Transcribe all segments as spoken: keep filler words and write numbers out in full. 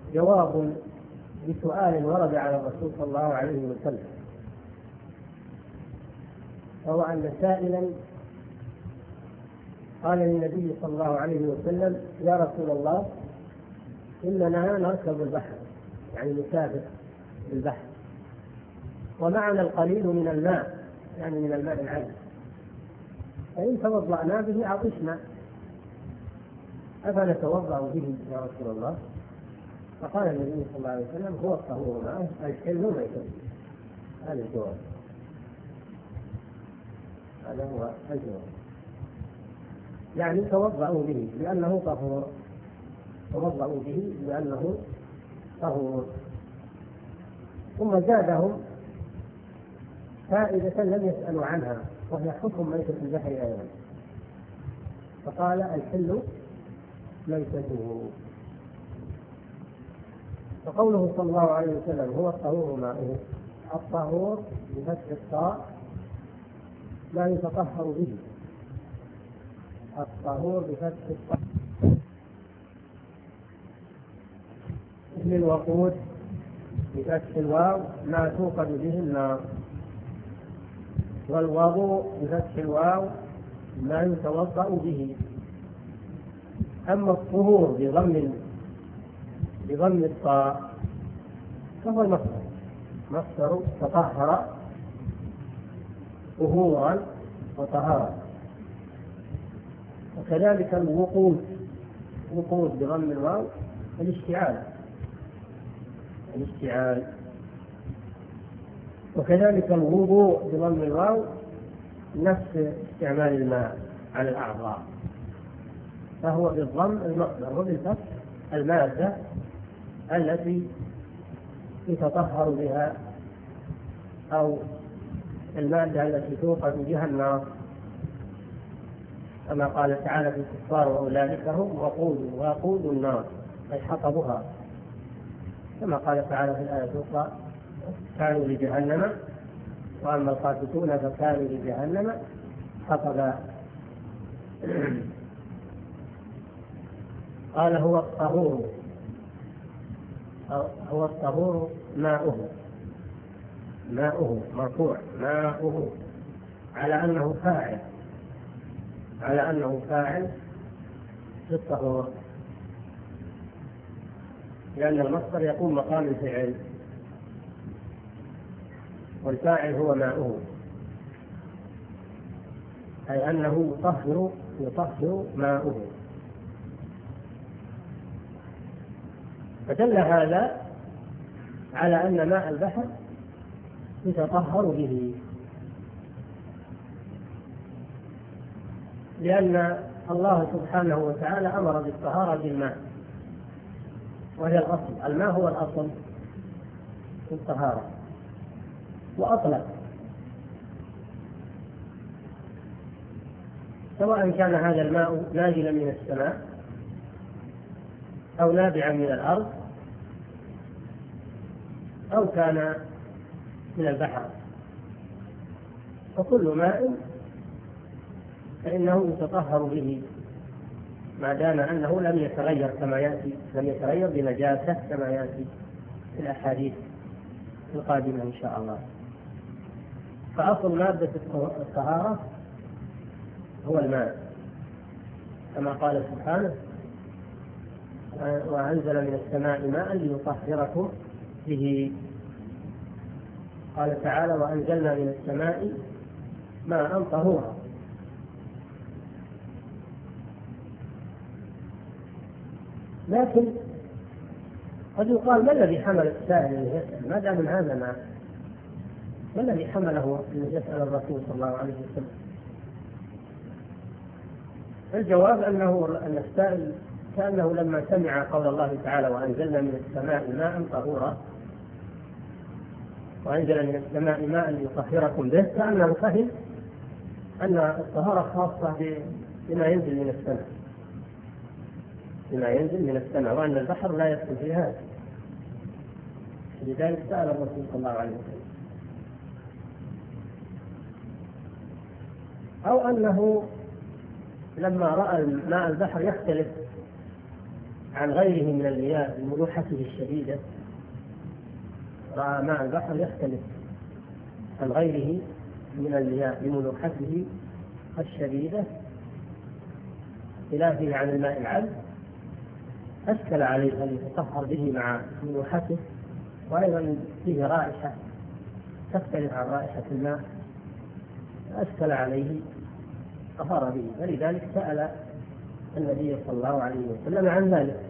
جواب بسؤال ورد على الرسول صلى الله عليه وسلم، وهو أن سائلا قال للنبي صلى الله عليه وسلم: يا رسول الله، إننا نركب البحر، يعني نسافر بالبحر، ومعنا القليل من الماء، يعني من الماء العذب، فإن توضأنا به عطشنا، أفنتوضأ به يا رسول الله؟ فقال النبي صلى الله عليه وسلم: هو الطهور ماءه الحل ميته. هذا الجواب، هذا هو الجواب، يعني توضأوا به لأنه طهور، توضأوا به لأنه طهور. ثم زادهم فائدة لم يسألوا عنها، وهي حكم ميتة البحر أيضا، فقال: الحل ميتته. فقوله صلى الله عليه وسلم: هو الطهور ماؤه، الطهور بفتح الطاء لا يتطهر به، الطهور بفتح الطاء، مثل الوقود بفتح الواو ما توقد به النار، والوضوء بفتح الواو ما يتوضأ به. أما الطهور بضم بضم الطاء فهو المصدر، مصدر تطهر طهورا وطهارة. وكذلك الوقود، وقود بضم الواو الاشتعال، الاشتعال. وكذلك الوضوء بضم الواو نفس استعمال الماء على الأعضاء، فهو بالضم المصدر، وبالفتح المادة التي يتطهر بها، أو المادة التي توقد بها النار، كما قال تعالى في الكفار: وأولئك هم وقود وقود النار، أي حطبها، كما قال تعالى في الآية الأخرى: كانوا لجهنم، وأما القاسطون فكانوا لجهنم حطبا. قال: هو الطهور، هو الطهور ماؤه، ماؤه مرفوع، ماؤه، على أنه فاعل، على أنه فاعل في الطهور، لأن المصدر يقوم مقام الفعل، والفاعل هو ماؤه، أي أنه يطهر يطهر ماؤه. فدل هذا على أن ماء البحر يتطهر به، لأن الله سبحانه وتعالى أمر بالطهارة بالماء، وهي الأصل، الماء هو الأصل في الطهارة، وأطلق، سواء كان هذا الماء نازلا من السماء أو نابعا من الأرض أو كان من البحر، فكل ماء فإنه يتطهر به ما دام أنه لم يتغير كما يأتي، لم يتغير بنجاسة كما يأتي في الأحاديث القادمة إن شاء الله. فأصل مادة الطهارة هو الماء، كما قال سبحانه: وأنزل من السماء ماء ليطهركم به. قال تعالى: وأنزلنا من السماء ماء طهورا. لكن قد يقال: ما الذي حمل السائل أن يسأل؟ ما دام من هذا ماء، ما الذي حمله أن يسأل الرسول صلى الله عليه وسلم؟ الجواب أنه أن السائل كأنه لما سمع قول الله تعالى: وأنزلنا من السماء ماء طهورا، وأنزل من السماء ماء ليطهركم به، كأنه فهم أن الطهارة خاصة بما ينزل من السماء، بما ينزل من السماء، وأن البحر لا يدخل في هذا. لذلك سأل الرسول صلى الله عليه وسلم. أو أنه لما رأى ماء البحر يختلف عن غيره من المياه بملوحته الشديدة، رأى ماء البحر يختلف عن غيره من المياه بملوحته الشديدة خلافه عن الماء العذب، أشكل عليه أن يتطهر به مع ملوحته، وأيضا فيه رائحة تختلف عن رائحة الماء، أشكل عليه طهر به، فلذلك سأل النبي صلى الله عليه وسلم عن ذلك.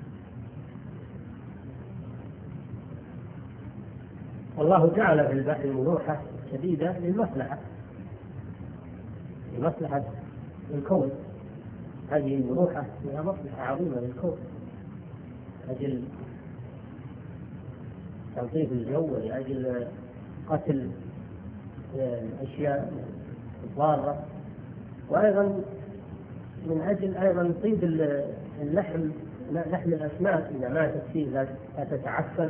والله جعل في البحر الملوحة شديدة للمصلحة، لمصلحة الكون، هذه الملوحة فيها مصلحة عظيمة للكون، لأجل تلطيف الجو، ولأجل قتل الأشياء الضارة، وأيضا من أجل أيضا طيب اللحم، لحم الأسماك إذا ماتت فيه لا تتعفن،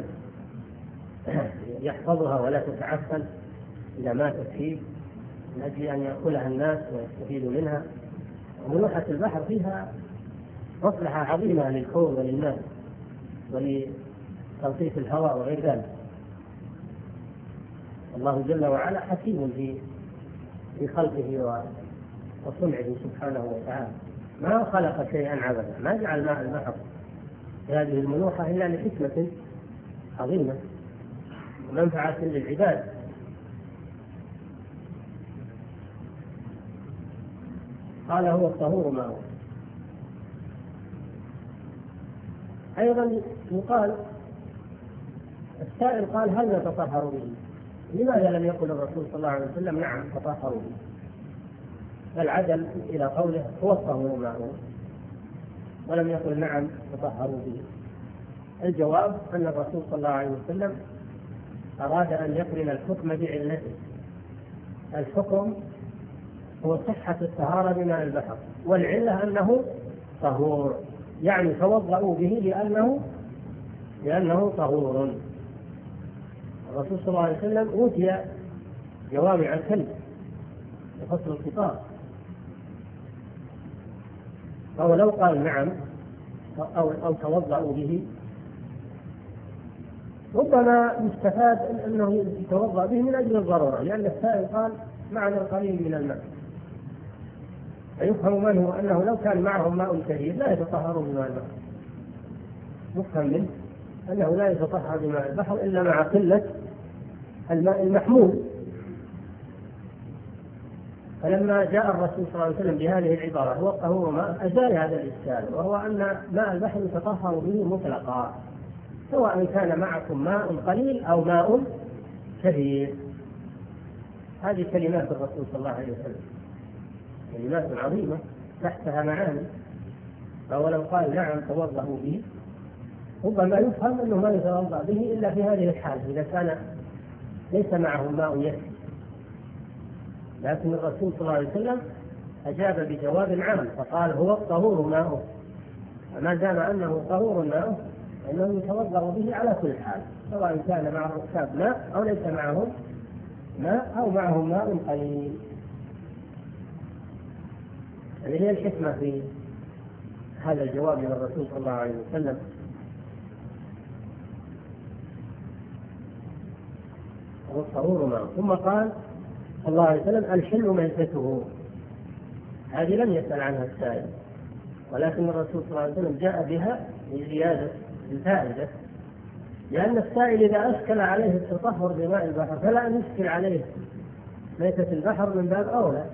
يحفظها ولا تتعفن إذا ماتت فيه، من أجل أن يأكلها الناس ويستفيدوا منها. وملوحة البحر فيها مصلحة عظيمة للكون وللناس ولتلطيف الهواء وغير ذلك. الله جل وعلا حكيم في في خلقه وصنعه سبحانه وتعالى، ما خلق شيئا عبثا، ما جعل ماء البحر هذه الملوحة إلا لحكمة عظيمة ومنفعة للعباد. قال هو الطهور ماؤه. أيضا يقال السائل قال هل نتطهر به؟ لماذا لم يقل الرسول صلى الله عليه وسلم نعم تطهروا به، بل عدل إلى قوله هو الطهور ماؤه ولم يقل نعم تطهروا به؟ الجواب أن الرسول صلى الله عليه وسلم أراد أن يقرن الحكم بعلته. الحكم هو صحة الطهارة بماء البحر، والعلة أنه طهور، يعني توضأوا به لأنه لأنه طهور. الرسول صلى الله عليه وسلم أوتي جوامع الكلم لفصل الخطاب، فهو لو قال نعم أو, أو توضأوا به ربما يستفاد أنه يتوضأ به من أجل الضرورة، لأن السائل قال معنا القليل من الماء، فيفهم منه أنه لو كان معهم ماء كثير لا يتطهرون بماء البحر. يفهم منه أنه لا يتطهر بماء البحر إلا مع قلة الماء المحمول. فلما جاء الرسول صلى الله عليه وسلم بهذه العبارة هو الطهور ماء، أزال هذا الإشكال، وهو أن ماء البحر يتطهر به مطلقا، سواء كان معكم ماء قليل أو ماء كثير. هذه كلمات الرسول صلى الله عليه وسلم، كلمات عظيمة تحتها معاني، فهو لو قال نعم توضأوا به ربما يفهم أنه ما يتوضأ به إلا في هذه الحالة إذا كان ليس معه ماء يكفي، لكن الرسول صلى الله عليه وسلم أجاب بجواب عام فقال هو الطهور ماؤه، فما دام أنه طهور ماؤه أنه يتوضأ به على كل حال، سواء كان مع الركاب ماء أو ليس معهم ماء أو معهم ماء قليل. هذه هي الحكمة في هذا الجواب من الرسول صلى الله عليه وسلم. هو الطهور ماؤه. ثم قال صلى الله عليه وسلم الحل ميتته، هذه لم يسأل عنها السائل، ولكن الرسول صلى الله عليه وسلم جاء بها لزيادة الفائدة، لأن السائل إذا أشكل عليه التطهر بماء البحر فلا نشكل عليه ميتة البحر من باب أولى،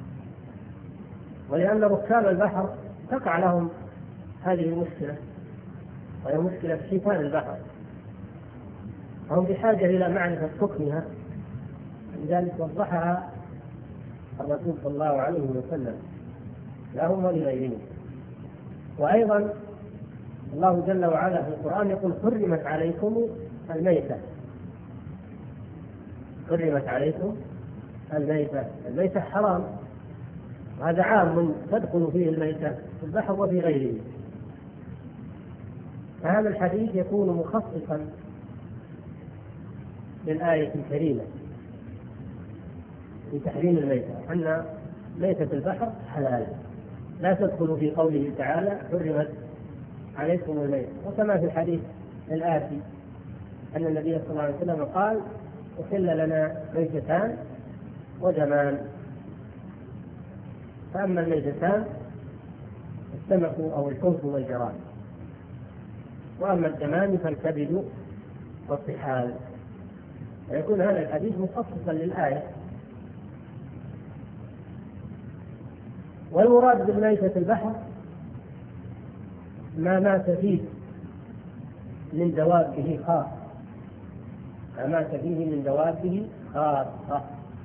ولأن ركاب البحر تقع لهم هذه المشكلة، وهي مشكلة حيتان البحر، هم بحاجة إلى معرفة حكمها، لذلك وضحها الرسول صلى الله عليه وسلم لهم ولغيرهم. وأيضا الله جل وعلا في القرآن يقول حرمت عليكم الميتة، حرمت عليكم الميتة، الميتة حرام، وهذا عام تدخل فيه الميتة في البحر وفي غيره، فهذا الحديث يكون مخصصا للآية الكريمة في تحريم الميتة، أن ميتة البحر حلال، لا تدخل في قوله تعالى حرمت عليكم الميت. وكما في الحديث الآتي أن النبي صلى الله عليه وسلم قال أحل لنا ميتتان ودمان، فأما الميتتان السمك أو الحوت والجراد، وأما الدمان فالكبد والطحال. ويكون هذا الحديث مخصصا للآية. والمراد بالميتة البحر ما مات فيه من دوابه خاصة، ما مات فيه من دوابه خاصة،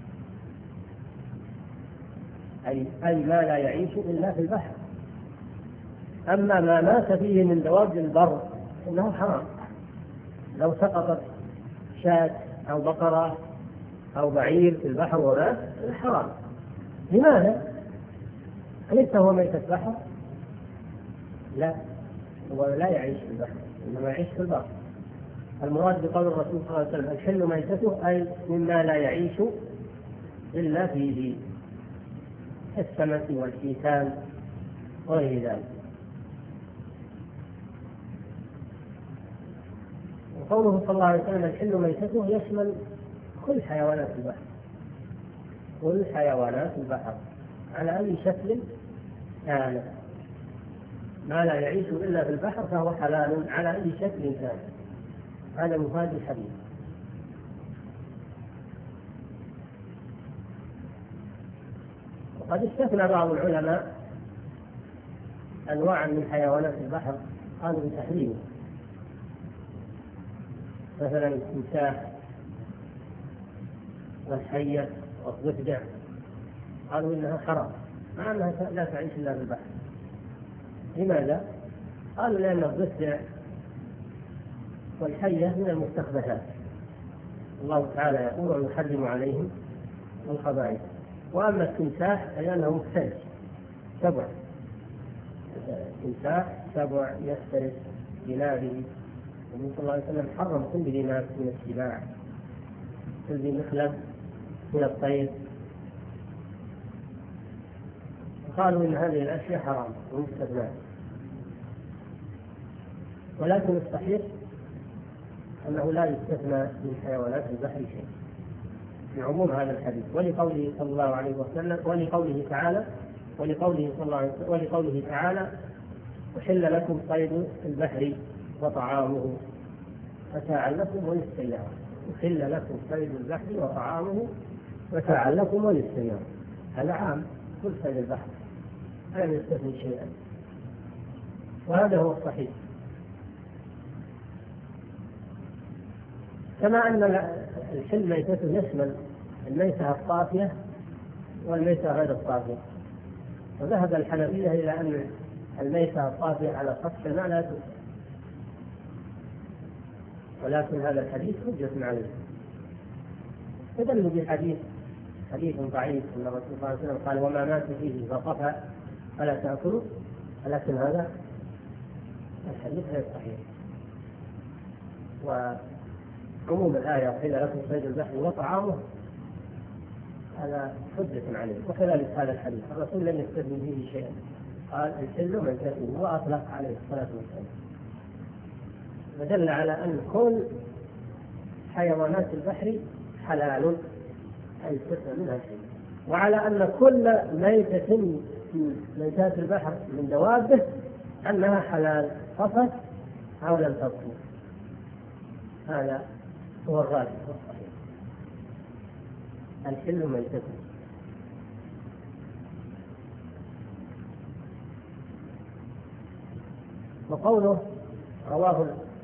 أي أي ما لا يعيش إلا في البحر. أما ما مات فيه من دواب البر إنه حرام. لو سقطت شاة أو بقرة أو بعير في البحر ومات حرام. لماذا؟ أليس هو ميتة بحر؟ لا، هو لا يعيش في البحر إنما يعيش في البر. المراد بقول الرسول صلى الله عليه وسلم الحل ميتته أي مما لا يعيش إلا فيه، السمك والحيتان وغير ذلك. وقوله صلى الله عليه وسلم الحل ميتته يشمل كل حيوانات البحر، كل حيوانات البحر على أي شكل كان، ما لا يعيش إلا في البحر فهو حلال على أي شكل كان. هذا مفاد الحديث. وقد استثنى بعض العلماء أنواعا من حيوانات البحر قالوا بتحريمه، مثلا التمساح والحية والضفدع، قالوا إنها حرام مع أنها لا تعيش إلا في البحر. لماذا؟ قالوا لأن الضفدع والحية من المستخبثات، الله تعالى يقول ويحرم عليهم الخبائث. وأما التمساح فلأنه مفترس، سبع، التمساح سبع يفترس بنابه. النبي صلى الله عليه وسلم حرم كل ذي ناب من السباع، كل ذي مخلب من الطير. قالوا إن هذه الأشياء حرام ومستثناء. ولكن الصحيح أنه لا يستثنى من حيوانات البحر شيء في عموم هذا الحديث، ولقوله صلى الله عليه وسلم ولقوله تعالى ولقوله صلى الله عليه وسلم ولقوله تعالى أحل لكم صيد البحر وطعامه متاعا لكم وللسيارة. أحل لكم صيد البحر وطعامه متاعا لكم وللسيارة. هذا عام كل صيد البحر لا يستثني شيئا، وهذا هو الصحيح. كما أن الحل ميتته يشمل الميتة الطافية والميتة غير الطافية. وذهب الحنفية إلى أن الميتة الطافية على سطح الماء لا تؤكل، ولكن هذا الحديث حجة عليه. استدلوا بحديث حديث ضعيف أن الرسول صلى الله عليه وسلم قال وما مات فيه فطفى فلا تأكلوا، ولكن هذا الحديث غير صحيح. وعموم الآية وحل لكم صيد البحر وطعامه هذا حجة عليه. وكذلك هذا الحديث الرسول لم يستثني فيه شيئا، قال الحل ميتته وأطلق عليه الصلاة والسلام، ودل على أن كل حيوانات البحر حلال أي استثنى منها شيء، وعلى أن كل ميتة في ميتات البحر من دوابه أنها حلال فقط أو لم تطهر. هذا هو الراجح والصحيح، الحل ميتته. وقوله رواه